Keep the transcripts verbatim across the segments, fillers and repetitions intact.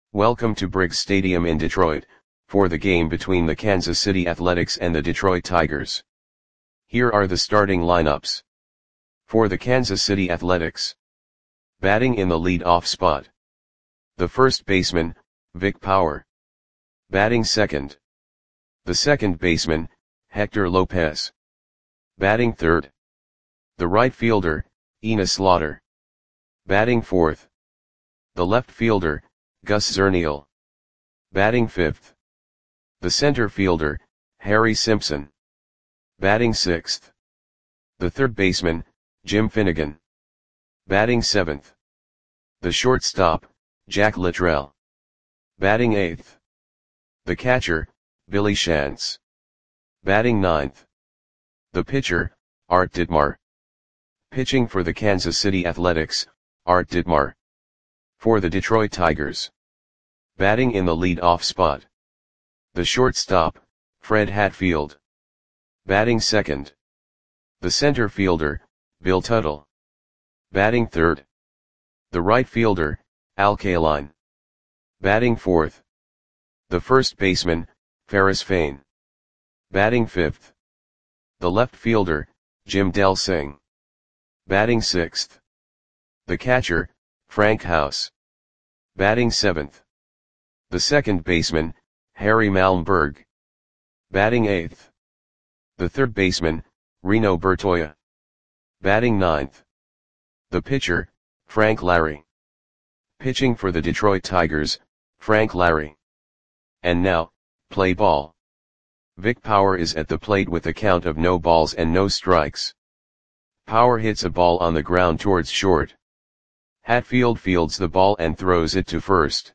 Welcome to Briggs Stadium in Detroit, for the game between the Kansas City Athletics and the Detroit Tigers. Here are the starting lineups. For the Kansas City Athletics. Batting in the lead-off spot. The first baseman, Vic Power. Batting second. The second baseman, Hector Lopez. Batting third. The right fielder, Enos Slaughter. Batting fourth. The left fielder, Gus Zernial. Batting fifth. The center fielder, Harry Simpson. Batting sixth. The third baseman, Jim Finnegan. Batting seventh. The shortstop, Jack Littrell. Batting eighth. The catcher, Billy Shantz. Batting ninth. The pitcher, Art Ditmar. Pitching for the Kansas City Athletics, Art Ditmar. For the Detroit Tigers. Batting in the lead-off spot. The shortstop, Fred Hatfield. Batting second. The center fielder, Bill Tuttle. Batting third. The right fielder, Al Kaline. Batting fourth. The first baseman, Ferris Fain. Batting fifth. The left fielder, Jim Delsing. Batting sixth. The catcher, Frank House. Batting seventh. The second baseman, Harry Malmberg. Batting eighth. The third baseman, Reno Bertoia. Batting ninth. The pitcher, Frank Larry. Pitching for the Detroit Tigers, Frank Larry. And now, play ball. Vic Power is at the plate with a count of no balls and no strikes. Power hits a ball on the ground towards short. Hatfield fields the ball and throws it to first.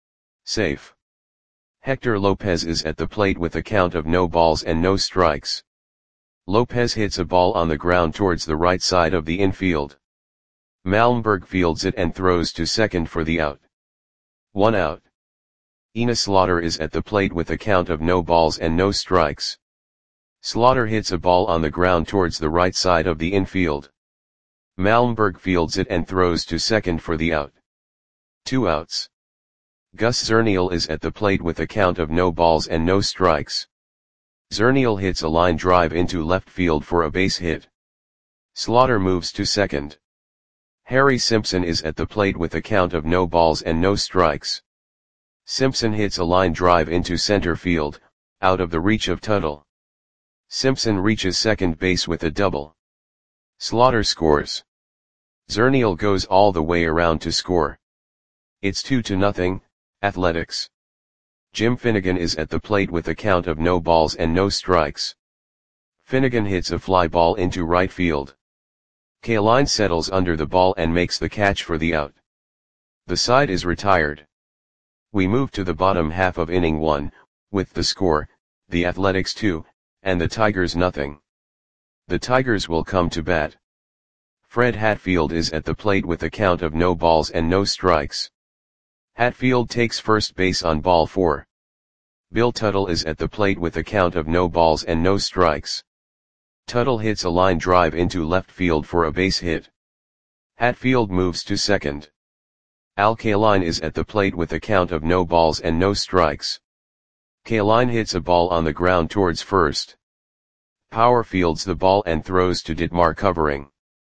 Safe. Hector Lopez is at the plate with a count of no balls and no strikes. Lopez hits a ball on the ground towards the right side of the infield. Malmberg fields it and throws to second for the out. One out. Enos Slaughter is at the plate with a count of no balls and no strikes. Slaughter hits a ball on the ground towards the right side of the infield. Malmberg fields it and throws to second for the out. Two outs. Gus Zernial is at the plate with a count of no balls and no strikes. Zernial hits a line drive into left field for a base hit. Slaughter moves to second. Harry Simpson is at the plate with a count of no balls and no strikes. Simpson hits a line drive into center field, out of the reach of Tuttle. Simpson reaches second base with a double. Slaughter scores. Zernial goes all the way around to score. It's two to nothing, Athletics. Jim Finnegan is at the plate with a count of no balls and no strikes. Finnegan hits a fly ball into right field. Kaline settles under the ball and makes the catch for the out. The side is retired. We move to the bottom half of inning one, with the score, the Athletics two, and the Tigers nothing. The Tigers will come to bat. Fred Hatfield is at the plate with a count of no balls and no strikes. Hatfield takes first base on ball four. Bill Tuttle is at the plate with a count of no balls and no strikes. Tuttle hits a line drive into left field for a base hit. Hatfield moves to second. Al Kaline is at the plate with a count of no balls and no strikes. Kaline hits a ball on the ground towards first. Power fields the ball and throws to Ditmar covering.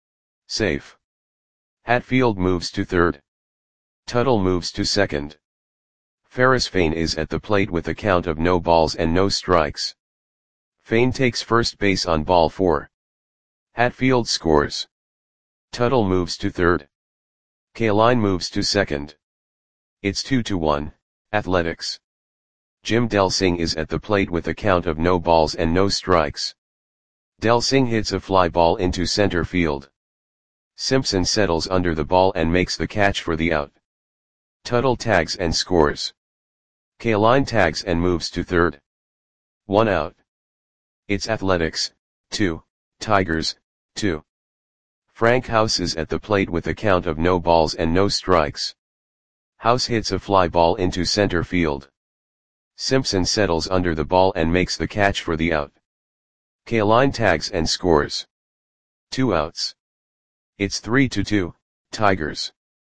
Safe. Hatfield moves to third. Tuttle moves to second. Ferris Fain is at the plate with a count of no balls and no strikes. Fain takes first base on ball four. Hatfield scores. Tuttle moves to third. Kaline moves to second. It's two to one, Athletics. Jim Delsing is at the plate with a count of no balls and no strikes. Delsing hits a fly ball into center field. Simpson settles under the ball and makes the catch for the out. Tuttle tags and scores. Kaline tags and moves to third. One out. It's Athletics, two, Tigers, two. Frank House is at the plate with a count of no balls and no strikes. House hits a fly ball into center field. Simpson settles under the ball and makes the catch for the out. Kaline tags and scores. Two outs. It's three to two, Tigers.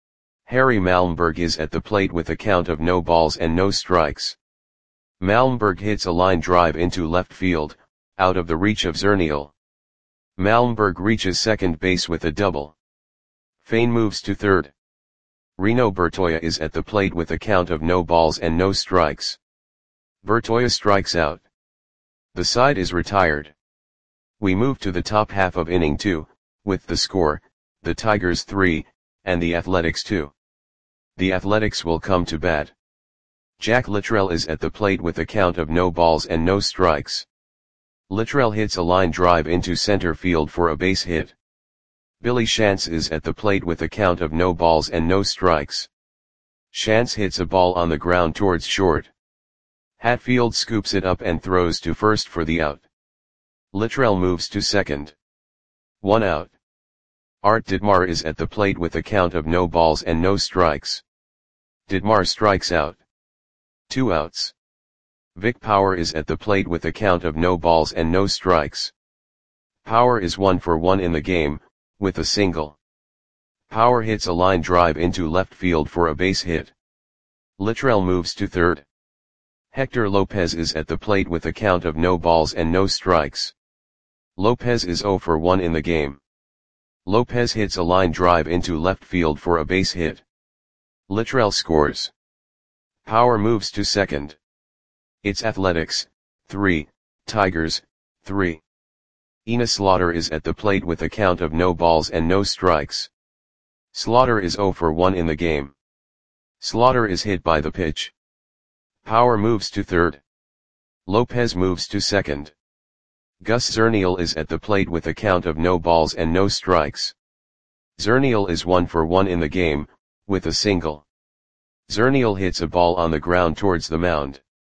Harry Malmberg is at the plate with a count of no balls and no strikes. Malmberg hits a line drive into left field, out of the reach of Zernial. Malmberg reaches second base with a double. Fane moves to third. Reno Bertoya is at the plate with a count of no balls and no strikes. Bertoya strikes out. The side is retired. We move to the top half of inning two, with the score, the Tigers three, and the Athletics two. The Athletics will come to bat. Jack Littrell is at the plate with a count of no balls and no strikes. Littrell hits a line drive into center field for a base hit. Billy Shantz is at the plate with a count of no balls and no strikes. Shantz hits a ball on the ground towards short. Hatfield scoops it up and throws to first for the out. Littrell moves to second. One out. Art Ditmar is at the plate with a count of no balls and no strikes. Ditmar strikes out. Two outs. Vic Power is at the plate with a count of no balls and no strikes. Power is one for one in the game, with a single. Power hits a line drive into left field for a base hit. Littrell moves to third. Hector Lopez is at the plate with a count of no balls and no strikes. Lopez is zero for one in the game. Lopez hits a line drive into left field for a base hit. Littrell scores. Power moves to second. It's Athletics, three, Tigers, three. Ina Slaughter is at the plate with a count of no balls and no strikes. Slaughter is zero for one in the game. Slaughter is hit by the pitch. Power moves to third. Lopez moves to second. Gus Zernial is at the plate with a count of no balls and no strikes. Zernial is one for one in the game, with a single. Zernial hits a ball on the ground towards the mound.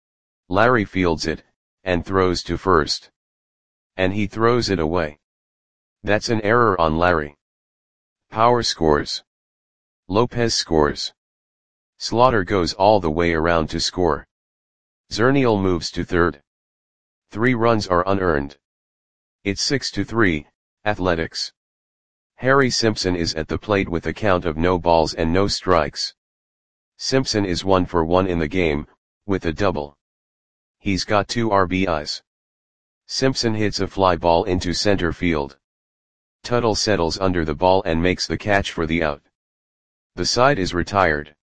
Larry fields it, and throws to first. And he throws it away. That's an error on Larry. Power scores. Lopez scores. Slaughter goes all the way around to score. Zernial moves to third. Three runs are unearned. It's six to three, Athletics. Harry Simpson is at the plate with a count of no balls and no strikes. Simpson is one for one in the game, with a double. He's got two R B Is. Simpson hits a fly ball into center field. Tuttle settles under the ball and makes the catch for the out. The side is retired.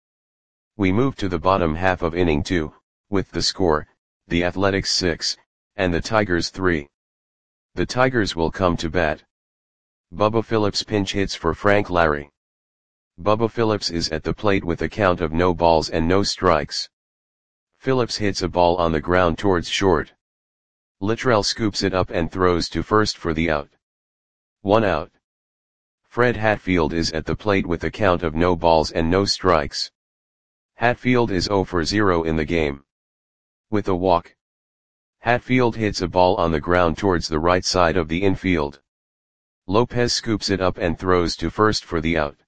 We move to the bottom half of inning two, with the score, the Athletics six, and the Tigers three. The Tigers will come to bat. Bubba Phillips pinch hits for Frank Larry. Bubba Phillips is at the plate with a count of no balls and no strikes. Phillips hits a ball on the ground towards short. Littrell scoops it up and throws to first for the out. One out. Fred Hatfield is at the plate with a count of no balls and no strikes. Hatfield is zero for zero in the game. With a walk. Hatfield hits a ball on the ground towards the right side of the infield. Lopez scoops it up and throws to first for the out.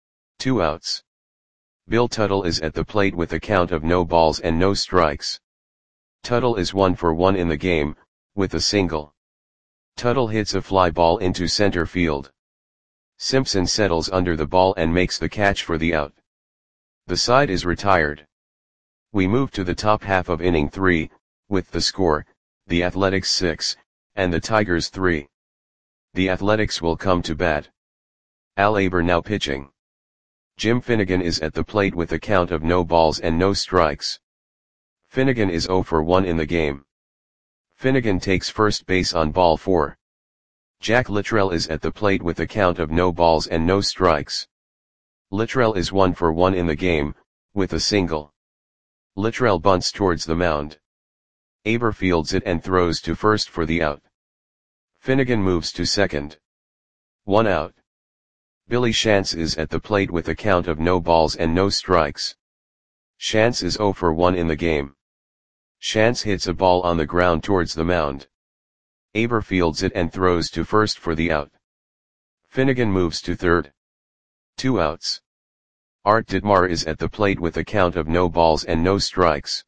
Two outs. Bill Tuttle is at the plate with a count of no balls and no strikes. Tuttle is one for one in the game, with a single. Tuttle hits a fly ball into center field. Simpson settles under the ball and makes the catch for the out. The side is retired. We move to the top half of inning three, with the score, the Athletics six, and the Tigers three. The Athletics will come to bat. Al Aber now pitching. Jim Finnegan is at the plate with a count of no balls and no strikes. Finnegan is zero for one in the game. Finnegan takes first base on ball four. Jack Littrell is at the plate with a count of no balls and no strikes. Littrell is one for one in the game, with a single. Littrell bunts towards the mound. Aber fields it and throws to first for the out. Finnegan moves to second. One out. Billy Shantz is at the plate with a count of no balls and no strikes. Shantz is zero for one in the game. Shantz hits a ball on the ground towards the mound. Aber fields it and throws to first for the out. Finnegan moves to third. Two outs. Art Ditmar is at the plate with a count of no balls and no strikes.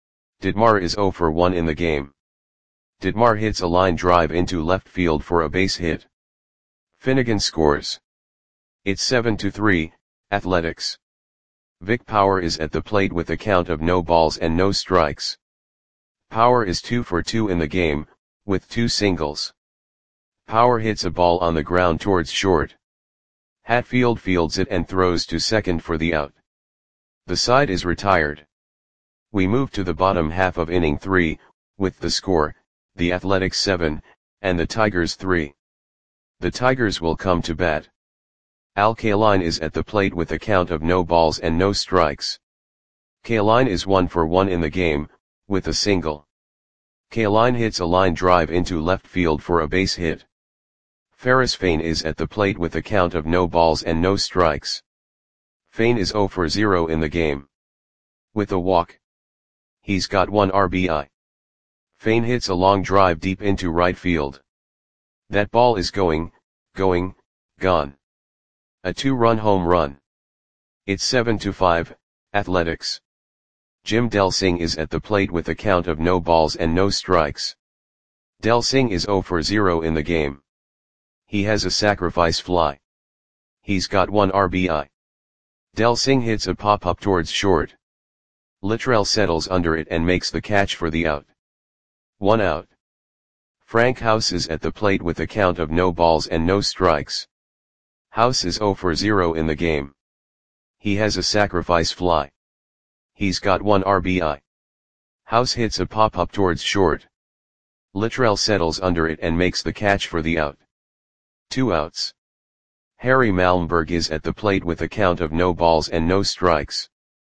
Ditmar is zero for one in the game. Ditmar hits a line drive into left field for a base hit. Finnegan scores. It's seven to three, Athletics. Vic Power is at the plate with a count of no balls and no strikes. Power is two for two in the game, with two singles. Power hits a ball on the ground towards short. Hatfield fields it and throws to second for the out. The side is retired. We move to the bottom half of inning three, with the score, the Athletics seven, and the Tigers three. The Tigers will come to bat. Al Kaline is at the plate with a count of no balls and no strikes. Kaline is one for one in the game, with a single. Kaline hits a line drive into left field for a base hit. Ferris Fain is at the plate with a count of no balls and no strikes. Fain is zero for zero in the game. With a walk. He's got one R B I. Fain hits a long drive deep into right field. That ball is going, going, gone. A two-run home run. It's seven to five, Athletics. Jim Delsing is at the plate with a count of no balls and no strikes. Delsing is zero for zero in the game. He has a sacrifice fly. He's got one R B I. Delsing hits a pop-up towards short. Littrell settles under it and makes the catch for the out. One out. Frank House is at the plate with a count of no balls and no strikes. House is zero for zero in the game. He has a sacrifice fly. He's got one R B I. House hits a pop-up towards short. Littrell settles under it and makes the catch for the out. Two outs. Harry Malmberg is at the plate with a count of no balls and no strikes.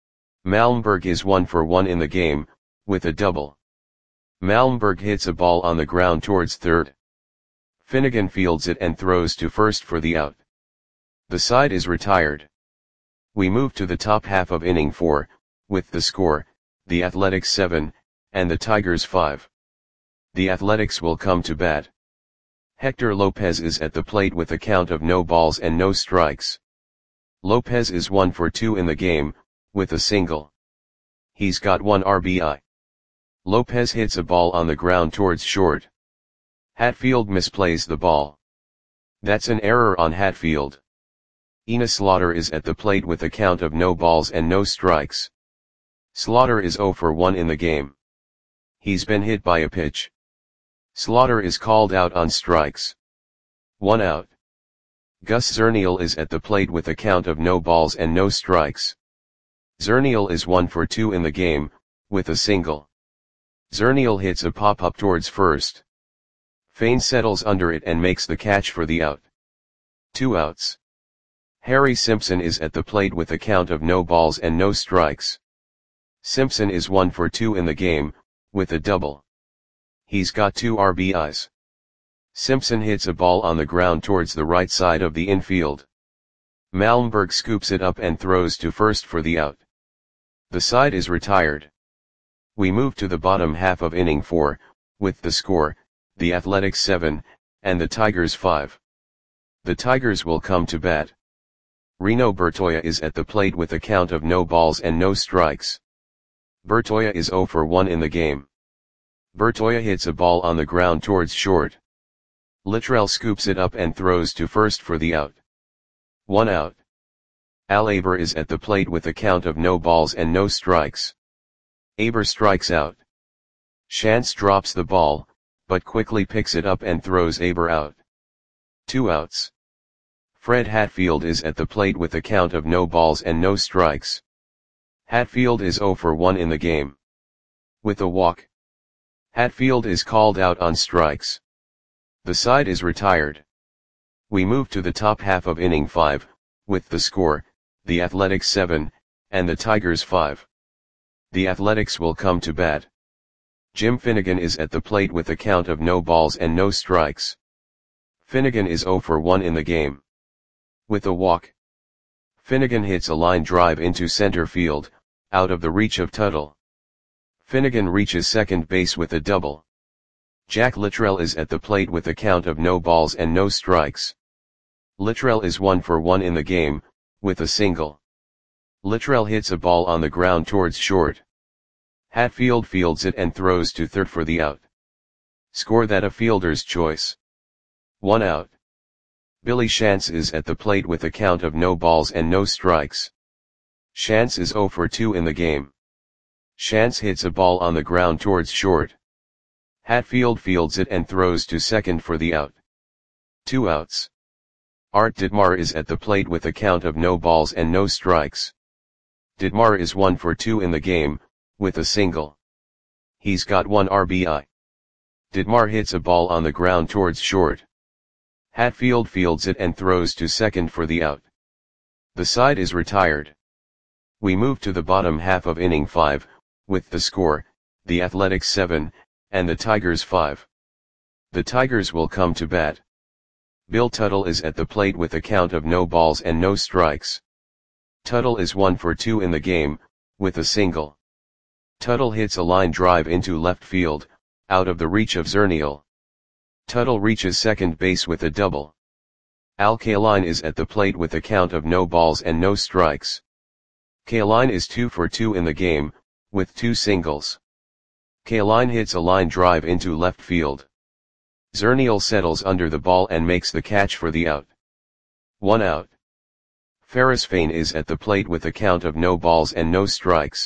Malmberg is one for one in the game, with a double. Malmberg hits a ball on the ground towards third. Finnegan fields it and throws to first for the out. The side is retired. We move to the top half of inning four, with the score, the Athletics seven, and the Tigers five. The Athletics will come to bat. Hector Lopez is at the plate with a count of no balls and no strikes. Lopez is one for two in the game, with a single. He's got one R B I. Lopez hits a ball on the ground towards short. Hatfield misplays the ball. That's an error on Hatfield. Ina Slaughter is at the plate with a count of no balls and no strikes. Slaughter is zero for one in the game. He's been hit by a pitch. Slaughter is called out on strikes. One out. Gus Zernial is at the plate with a count of no balls and no strikes. Zernial is one for two in the game, with a single. Zernial hits a pop-up towards first. Fain settles under it and makes the catch for the out. Two outs. Harry Simpson is at the plate with a count of no balls and no strikes. Simpson is one for two in the game, with a double. He's got two R B Is. Simpson hits a ball on the ground towards the right side of the infield. Malmberg scoops it up and throws to first for the out. The side is retired. We move to the bottom half of inning four, with the score, the Athletics seven, and the Tigers five. The Tigers will come to bat. Reno Bertoya is at the plate with a count of no balls and no strikes. Bertoya is zero for one in the game. Bertoya hits a ball on the ground towards short. Littrell scoops it up and throws to first for the out. One out. Al Aber is at the plate with a count of no balls and no strikes. Aber strikes out. Shantz drops the ball, but quickly picks it up and throws Aber out. Two outs. Fred Hatfield is at the plate with a count of no balls and no strikes. Hatfield is zero for one in the game. With a walk. Hatfield is called out on strikes. The side is retired. We move to the top half of inning five, with the score, the Athletics seven, and the Tigers five. The Athletics will come to bat. Jim Finnegan is at the plate with a count of no balls and no strikes. Finnegan is zero for one in the game. With a walk. Finnegan hits a line drive into center field, out of the reach of Tuttle. Finnegan reaches second base with a double. Jack Littrell is at the plate with a count of no balls and no strikes. Littrell is one for one in the game, with a single. Littrell hits a ball on the ground towards short. Hatfield fields it and throws to third for the out. Score that a fielder's choice. One out. Billy Shantz is at the plate with a count of no balls and no strikes. Shantz is zero for two in the game. Shantz hits a ball on the ground towards short. Hatfield fields it and throws to second for the out. Two outs. Art Ditmar is at the plate with a count of no balls and no strikes. Ditmar is one for two in the game, with a single. He's got one R B I. Ditmar hits a ball on the ground towards short. Hatfield fields it and throws to second for the out. The side is retired. We move to the bottom half of inning five, with the score, the Athletics seven, and the Tigers five. The Tigers will come to bat. Bill Tuttle is at the plate with a count of no balls and no strikes. Tuttle is one for two in the game, with a single. Tuttle hits a line drive into left field, out of the reach of Zernial. Tuttle reaches second base with a double. Al Kaline is at the plate with a count of no balls and no strikes. Kaline is two for two in the game, with two singles. Kaline hits a line drive into left field. Zernial settles under the ball and makes the catch for the out. One out. Ferris Fain is at the plate with a count of no balls and no strikes.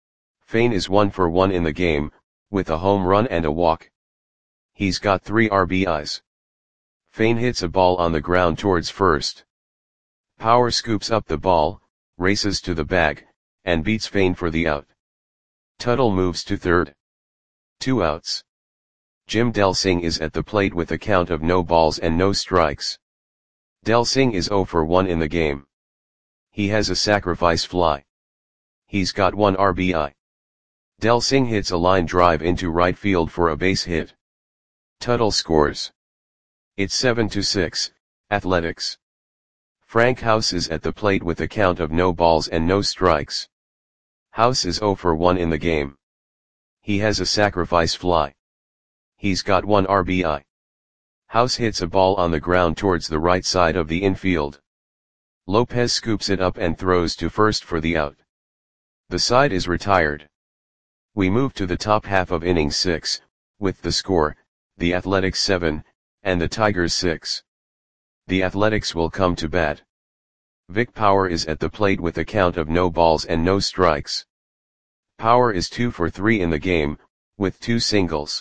Fain is one for one in the game, with a home run and a walk. He's got three R B Is. Fain hits a ball on the ground towards first. Power scoops up the ball, races to the bag, and beats Fain for the out. Tuttle moves to third. Two outs. Jim Delsing is at the plate with a count of no balls and no strikes. Delsing is zero for one in the game. He has a sacrifice fly. He's got one R B I. Delsing hits a line drive into right field for a base hit. Tuttle scores. It's seven to six, Athletics. Frank House is at the plate with a count of no balls and no strikes. House is zero for one in the game. He has a sacrifice fly. He's got one R B I. House hits a ball on the ground towards the right side of the infield. Lopez scoops it up and throws to first for the out. The side is retired. We move to the top half of inning six, with the score, the Athletics seven, and the Tigers six. The Athletics will come to bat. Vic Power is at the plate with a count of no balls and no strikes. Power is two for three in the game, with two singles.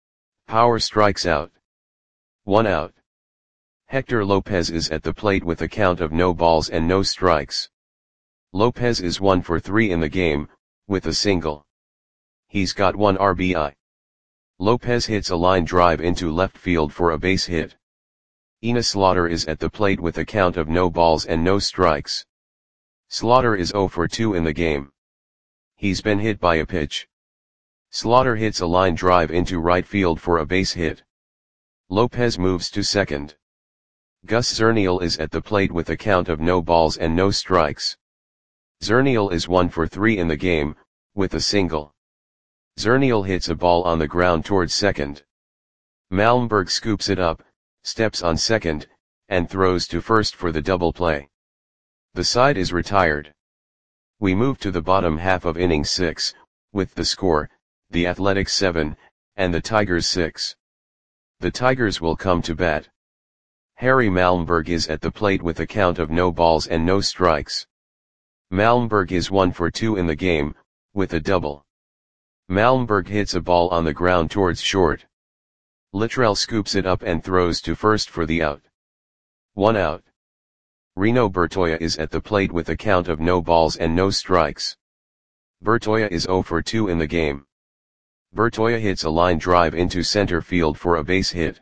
Power strikes out. One out. Hector Lopez is at the plate with a count of no balls and no strikes. Lopez is one for three in the game, with a single. He's got one R B I. Lopez hits a line drive into left field for a base hit. Ina Slaughter is at the plate with a count of no balls and no strikes. Slaughter is zero for two in the game. He's been hit by a pitch. Slaughter hits a line drive into right field for a base hit. Lopez moves to second. Gus Zernial is at the plate with a count of no balls and no strikes. Zernial is one for three in the game, with a single. Zernial hits a ball on the ground towards second. Malmberg scoops it up, steps on second, and throws to first for the double play. The side is retired. We move to the bottom half of inning six, with the score, the Athletics seven, and the Tigers six. The Tigers will come to bat. Harry Malmberg is at the plate with a count of no balls and no strikes. Malmberg is one for two in the game, with a double. Malmberg hits a ball on the ground towards short. Littrell scoops it up and throws to first for the out. One out. Reno Bertoya is at the plate with a count of no balls and no strikes. Bertoya is zero for two in the game. Bertoya hits a line drive into center field for a base hit.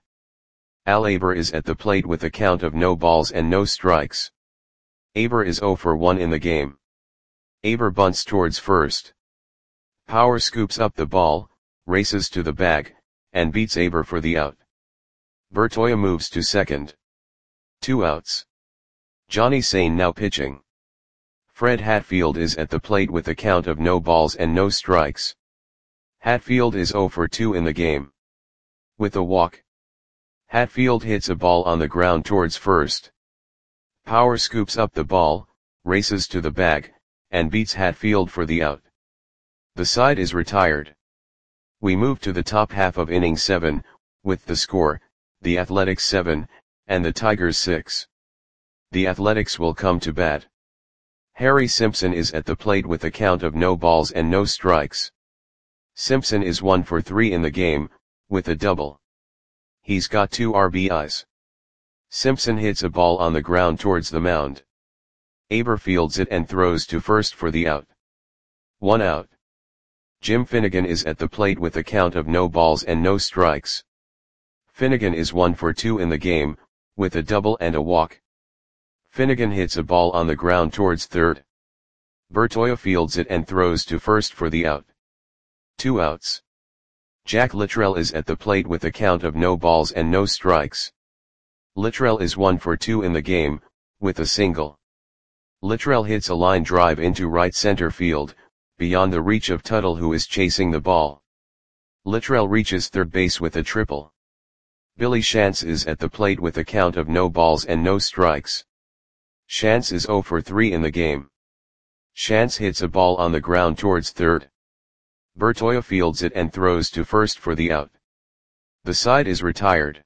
Al Aber is at the plate with a count of no balls and no strikes. Aber is zero for one in the game. Aber bunts towards first. Power scoops up the ball, races to the bag, and beats Aber for the out. Bertoya moves to second. Two outs. Johnny Sane now pitching. Fred Hatfield is at the plate with a count of no balls and no strikes. Hatfield is zero for two in the game. With a walk. Hatfield hits a ball on the ground towards first. Power scoops up the ball, races to the bag, and beats Hatfield for the out. The side is retired. We move to the top half of inning seven, with the score, the Athletics seven, and the Tigers six. The Athletics will come to bat. Harry Simpson is at the plate with a count of no balls and no strikes. Simpson is one for three in the game, with a double. He's got two R B Is. Simpson hits a ball on the ground towards the mound. Aber fields it and throws to first for the out. One out. Jim Finnegan is at the plate with a count of no balls and no strikes. Finnegan is one for two in the game, with a double and a walk. Finnegan hits a ball on the ground towards third. Bertoia fields it and throws to first for the out. Two outs. Jack Littrell is at the plate with a count of no balls and no strikes. Littrell is one for two in the game, with a single. Littrell hits a line drive into right center field, beyond the reach of Tuttle, who is chasing the ball. Littrell reaches third base with a triple. Billy Shantz is at the plate with a count of no balls and no strikes. Shantz is zero for three in the game. Shantz hits a ball on the ground towards third. Bertoia fields it and throws to first for the out. The side is retired.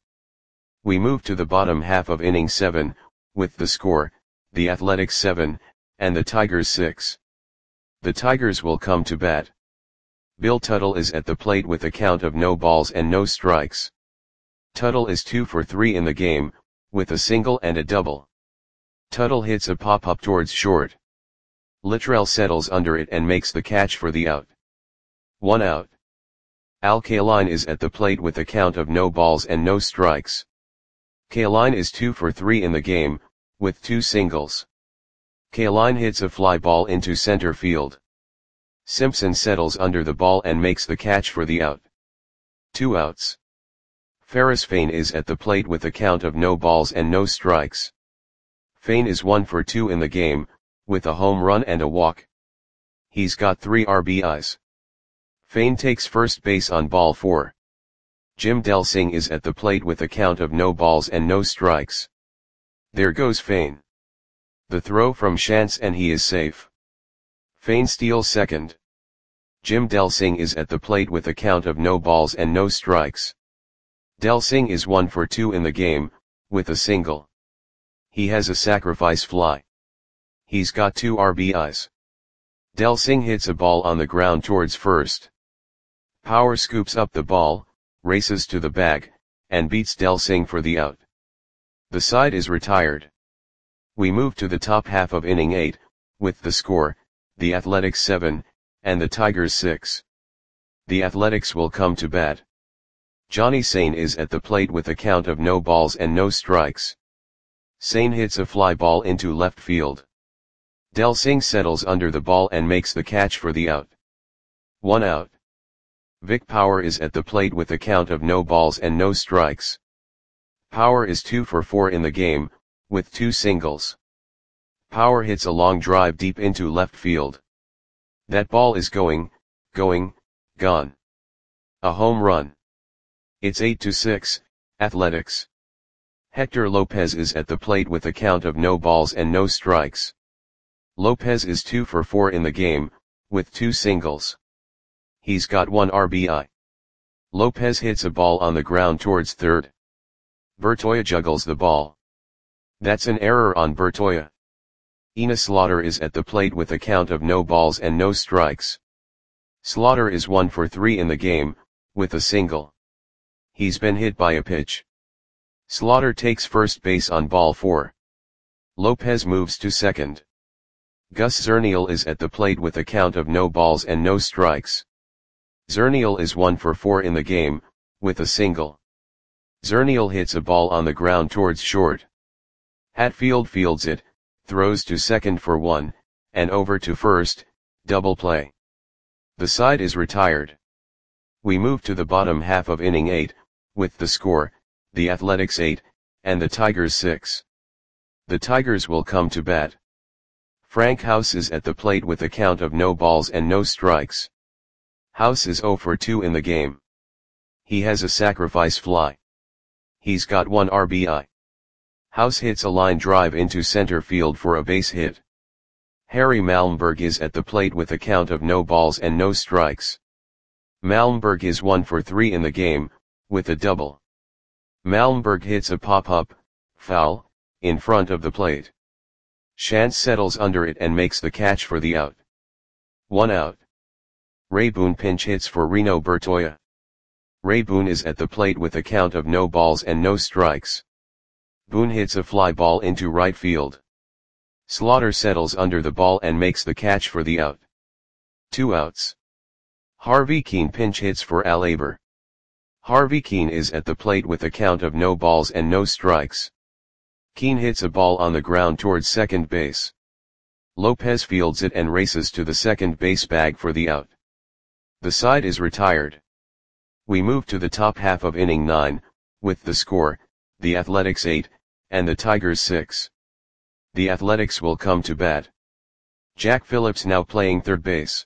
We move to the bottom half of inning seven, with the score, the Athletics seven, and the Tigers six. The Tigers will come to bat. Bill Tuttle is at the plate with a count of no balls and no strikes. Tuttle is two for three in the game, with a single and a double. Tuttle hits a pop-up towards short. Littrell settles under it and makes the catch for the out. One out. Al Kaline is at the plate with a count of no balls and no strikes. Kaline is two for three in the game, with two singles. Kaline hits a fly ball into center field. Simpson settles under the ball and makes the catch for the out. Two outs. Ferris Fain is at the plate with a count of no balls and no strikes. Fain is one for two in the game, with a home run and a walk. He's got three R B Is. Fain takes first base on ball four. Jim Delsing is at the plate with a count of no balls and no strikes. There goes Fain. The throw from Shantz and he is safe. Fain steals second. Jim Delsing is at the plate with a count of no balls and no strikes. Delsing is one for two in the game, with a single. He has a sacrifice fly. He's got two R B Is. Delsing hits a ball on the ground towards first. Power scoops up the ball, races to the bag, and beats Delsing for the out. The side is retired. We move to the top half of inning eight, with the score, the Athletics seven, and the Tigers six. The Athletics will come to bat. Johnny Sane is at the plate with a count of no balls and no strikes. Sane hits a fly ball into left field. Delsing settles under the ball and makes the catch for the out. One out. Vic Power is at the plate with a count of no balls and no strikes. Power is two for four in the game, with two singles. Power hits a long drive deep into left field. That ball is going, going, gone. A home run. It's eight to six, Athletics. Hector Lopez is at the plate with a count of no balls and no strikes. Lopez is two for four in the game, with two singles. He's got one R B I. Lopez hits a ball on the ground towards third. Bertoia juggles the ball. That's an error on Bertoia. Ina Slaughter is at the plate with a count of no balls and no strikes. Slaughter is one for three in the game, with a single. He's been hit by a pitch. Slaughter takes first base on ball four. Lopez moves to second. Gus Zernial is at the plate with a count of no balls and no strikes. Zernial is one for four in the game, with a single. Zernial hits a ball on the ground towards short. Hatfield fields it, throws to second for one, and over to first, double play. The side is retired. We move to the bottom half of inning eight, with the score, the Athletics eight, and the Tigers six. The Tigers will come to bat. Frank House is at the plate with a count of no balls and no strikes. House is zero for two in the game. He has a sacrifice fly. He's got one R B I. House hits a line drive into center field for a base hit. Harry Malmberg is at the plate with a count of no balls and no strikes. Malmberg is one for three in the game, with a double. Malmberg hits a pop-up, foul, in front of the plate. Shantz settles under it and makes the catch for the out. One out. Ray Boone pinch hits for Reno Bertoia. Ray Boone is at the plate with a count of no balls and no strikes. Boone hits a fly ball into right field. Slaughter settles under the ball and makes the catch for the out. Two outs. Harvey Keene pinch hits for Al Aber. Harvey Keene is at the plate with a count of no balls and no strikes. Keene hits a ball on the ground towards second base. Lopez fields it and races to the second base bag for the out. The side is retired. We move to the top half of inning nine, with the score, the Athletics eight, and the Tigers six. The Athletics will come to bat. Jack Phillips now playing third base.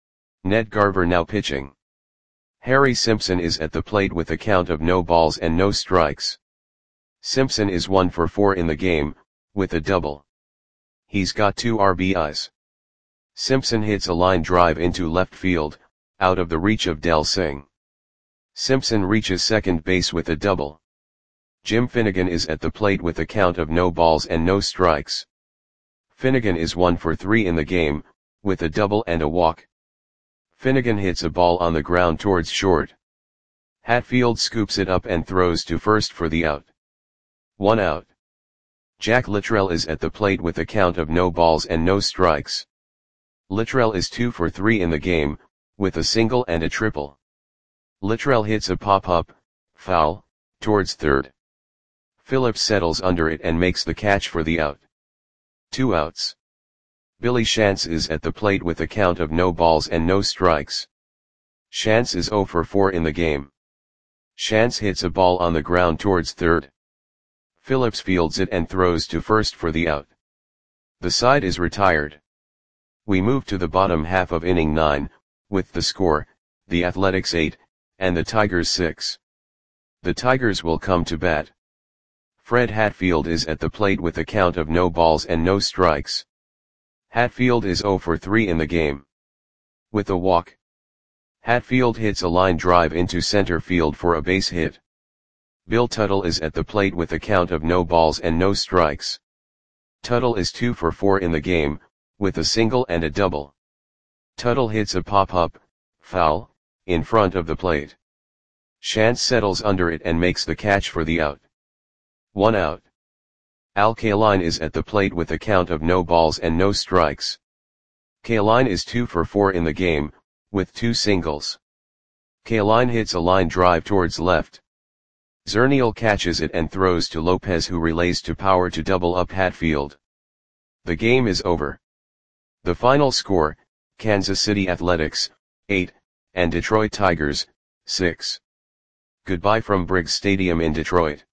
Ned Garver now pitching. Harry Simpson is at the plate with a count of no balls and no strikes. Simpson is one for four in the game, with a double. He's got two R B Is. Simpson hits a line drive into left field, out of the reach of Del Singh. Simpson reaches second base with a double. Jim Finnegan is at the plate with a count of no balls and no strikes. Finnegan is one for three in the game, with a double and a walk. Finnegan hits a ball on the ground towards short. Hatfield scoops it up and throws to first for the out. One out. Jack Littrell is at the plate with a count of no balls and no strikes. Littrell is two for three in the game, with a single and a triple. Littrell hits a pop-up, foul, towards third. Phillips settles under it and makes the catch for the out. Two outs. Billy Shantz is at the plate with a count of no balls and no strikes. Shantz is zero for four in the game. Shantz hits a ball on the ground towards third. Phillips fields it and throws to first for the out. The side is retired. We move to the bottom half of inning nine, with the score, the Athletics eight, and the Tigers six. The Tigers will come to bat. Fred Hatfield is at the plate with a count of no balls and no strikes. Hatfield is zero for three in the game. With a walk. Hatfield hits a line drive into center field for a base hit. Bill Tuttle is at the plate with a count of no balls and no strikes. Tuttle is two for four in the game, with a single and a double. Tuttle hits a pop-up, foul, in front of the plate. Shantz settles under it and makes the catch for the out. One out. Al Kaline is at the plate with a count of no balls and no strikes. Kaline is two for four in the game, with two singles. Kaline hits a line drive towards left. Zernial catches it and throws to Lopez, who relays to Power to double up Hatfield. The game is over. The final score, Kansas City Athletics, eight, and Detroit Tigers, six. Goodbye from Briggs Stadium in Detroit.